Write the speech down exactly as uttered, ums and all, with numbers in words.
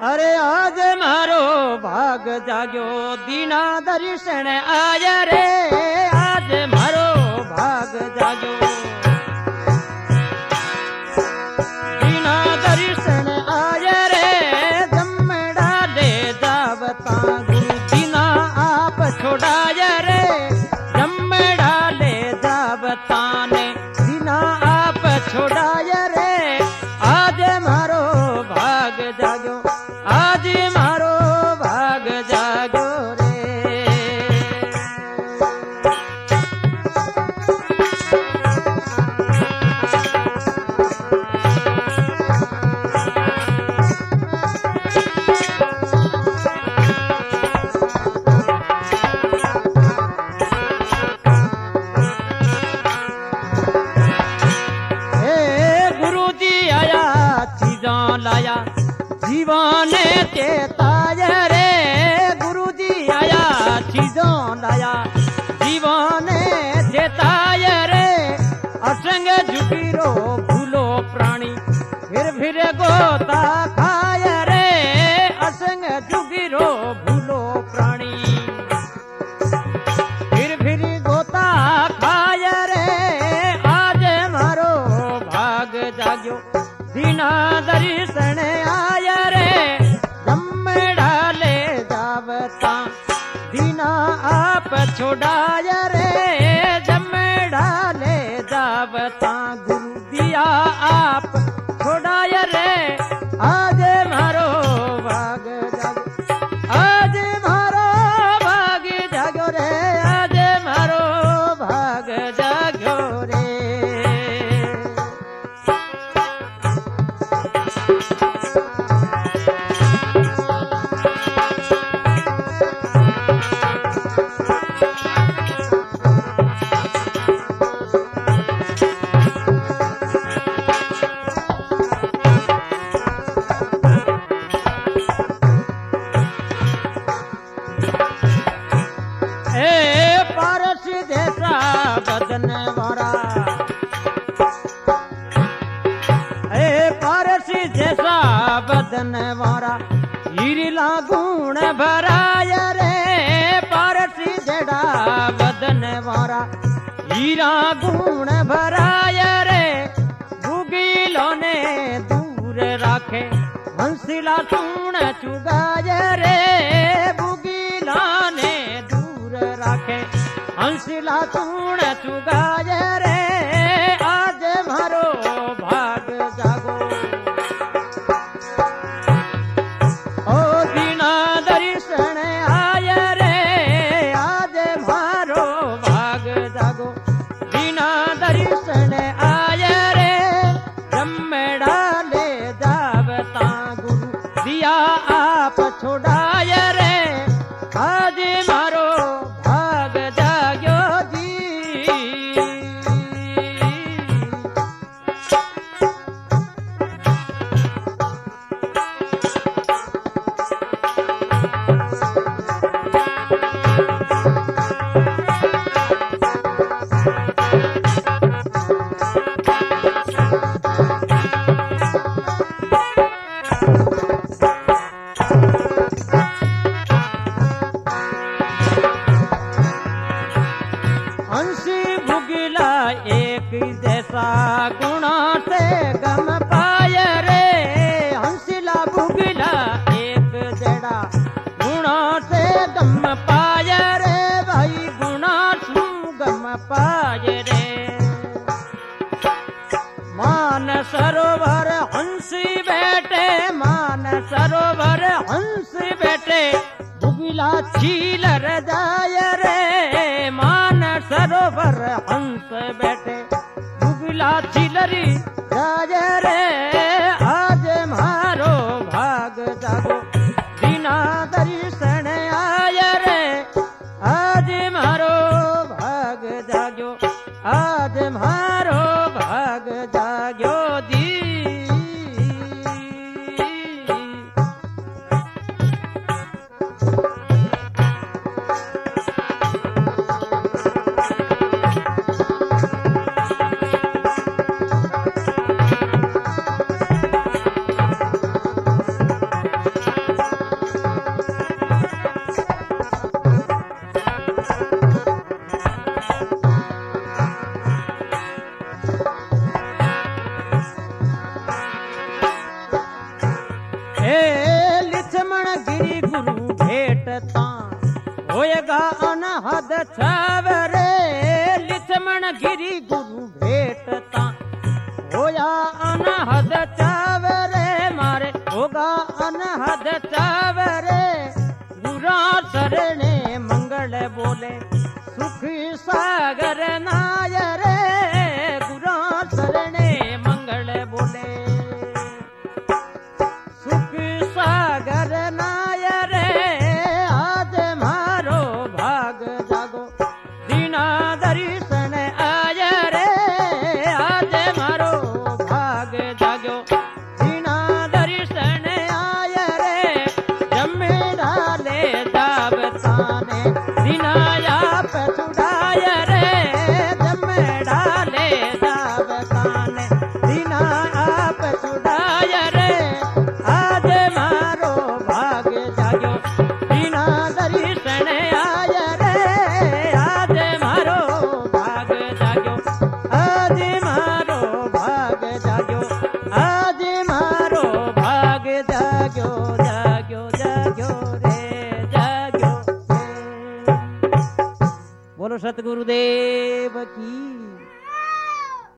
अरे आज मारो भाग जाग्यो दीना दर्शन आया रे आज मारो भाग जाग्यो दीना दर्शन आया रे जमड़ा ले जावता गुरु दीना आप छोड़ाया रे जमड़ा ले जावता ने दीना आप छोड़ाया रे आज मारो भाग जाग्यो आज मारो भाग जागो रे हे गुरु जी आया चीजा लाया जीवन चेताय रे गुरु जी आया चीजों लाया जीवन चेताय रे असंग जुगिरो भूलो प्राणी फिर फिर गोता खाय रे असंग जुगिरो भूलो प्राणी फिर फिर गोता खाय रे आज मारो भाग जाग्यो दीना दर्शन आया रे जमड़ा ले जावता दीना आप छोड़ाया रे जमड़ा ले जावता गुरु दिया आप छोड़ाया रे आज मारो भाग जागो आज मारो भाग जागो रे आज मारो भाग जागो रे बदन वारा ए पारसी जैसा बदन वारा हीरिला गुण भराय रे पारसी जड़ा बदन वारा हीरा गुण भराय रे भूगिलो ने दूर राखे हंसिला सुन चुगाय रे भूगिला ने दूर राखे हंसिला तूण चुगाय रे आज मारो भाग जागो ओ दीना दर्शन आय रे आज मारो भाग जागो दीना दर्शन आय रे जमड़ा ले जावता गुरु दिया आप छोड़ाय रे आज मारो भाग जाग्यो जी हंसी भुगिला एक जैसा गुणा से गम पाय रे हंसिला भुगिला एक जड़ा गुणा से गम पाय रे भाई गुणा सु गम पाय रे मान सरोवर हंसी बैठे मान सरोवर हंसी बैठे भुगिला छील रजाय रे मान सरोवर हंस बैठे भुगिला छिलरी जाय रे आज मारो भाग जागो दीना दर्शन आय रे आज मारो भाग जाग्यो आज मारो भाग जाग्यो दी लिछमण गिरी गुरु भेटता होएगा अनहद छावरे लिछमण गिरी गुरु भेटता होया अनहद छावरे मारे होगा अनहद छावरे गुरा शरणे मंगल बोले सुखी सागर नायरे गुरा शरणे मंगल बोले सुखी सागर नायरे आज मारो भाग जागो दीना दर्शन आय रे आज मारो भाग जागो दीना दर्शन आय रे जमे डाले दावताने दीना आप छुड़ाय रे जमे डाले दावताने दीना आप छुड़ाय रे आज मारो भाग जागो दीना दर्शन आय रे आज मारो भाग जागो आज मारो भाग जागो आज मारो भाग जागो जागो जागो रे जागो रे। बोलो सतगुरुदेव